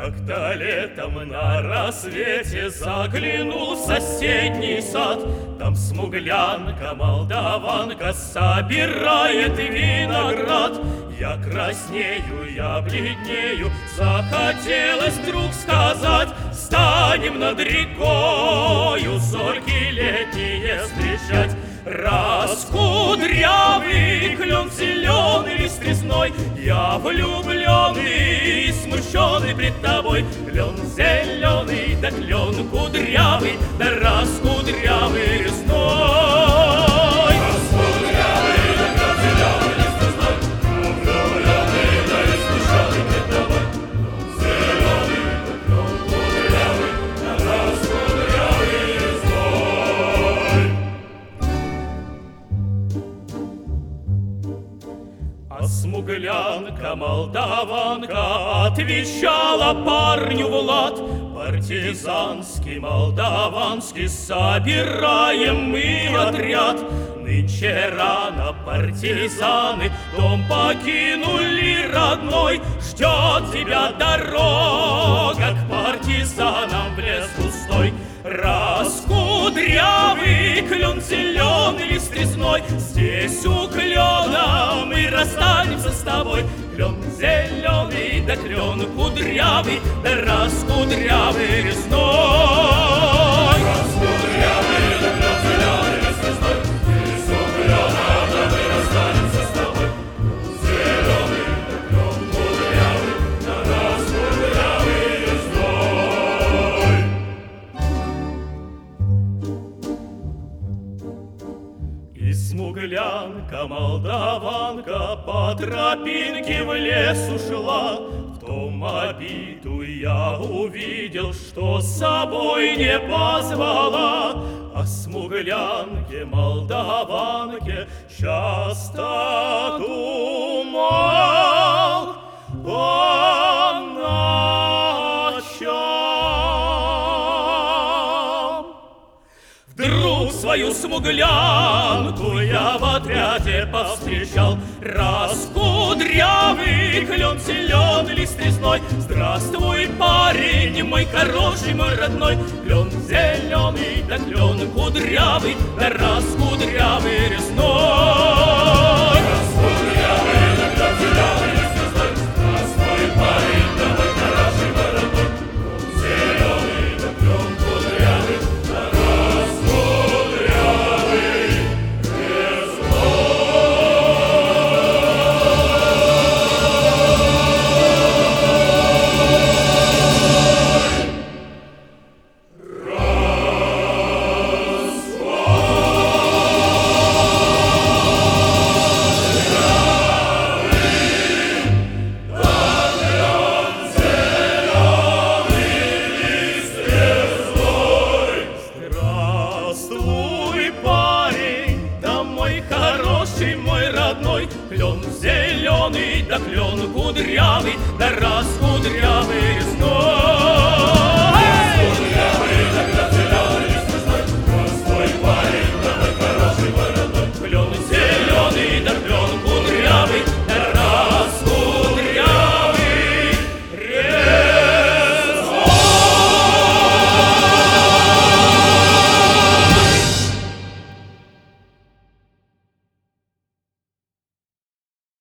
Как-то летом на рассвете заглянул в соседний сад. Там смуглянка, молдаванка собирает виноград. Я краснею, я бледнею, захотелось вдруг сказать: станем над рекою зорьки летние встречать. Раскудрявый клен зеленый лист резной, я влюбленный, смущенный пред тобой. Клен зеленый, да клен кудрявый, да раскудрявый резной. Раскудрявый, да клен зеленый лист резной, я влюбленный, да и смущенный пред тобой. Клен зеленый, да клен кудрявый, да раскудрявый резной. А смуглянка, молдаванка отвечала парню Влад: партизанский, молдаванский собираем мы отряд. Нынче рано партизаны дом покинули родной. Ждет тебя дорога к партизанам в лес густой. Раскудрявый клен зеленый лист резной, здесь у клена мы расстанемся с тобой. Клен зеленый, да клен кудрявый, да раскудрявый резной. Раскудрявый, да клен зеленый лист резной, здесь у клена да мы расстанемся с тобой. Зеленый, да клен кудрявый, да раскудрявый резной. И смуглянка, молдаванка по тропинке в лес ушла. В том обиду я увидел, что с собой не позвала. А смуглянке, молдаванке часто думал по ночам. Вдруг свою смуглянку я в отряде повстречал. Раскудрявый клен зеленый лист резной, здравствуй, парень мой хороший, мой родной. Клен зеленый, да клен кудрявый, да раскудрявый резной. Раскудрявый, да клен зеленый лист резной, здравствуй, парень да мой хороший, мой родной. Клен зеленый, да клен кудрявый, да раскудрявый резной. Здравствуй, парень, да мой хороший, мой родной. Клен зеленый, да клен кудрявый, да раскудрявый резной.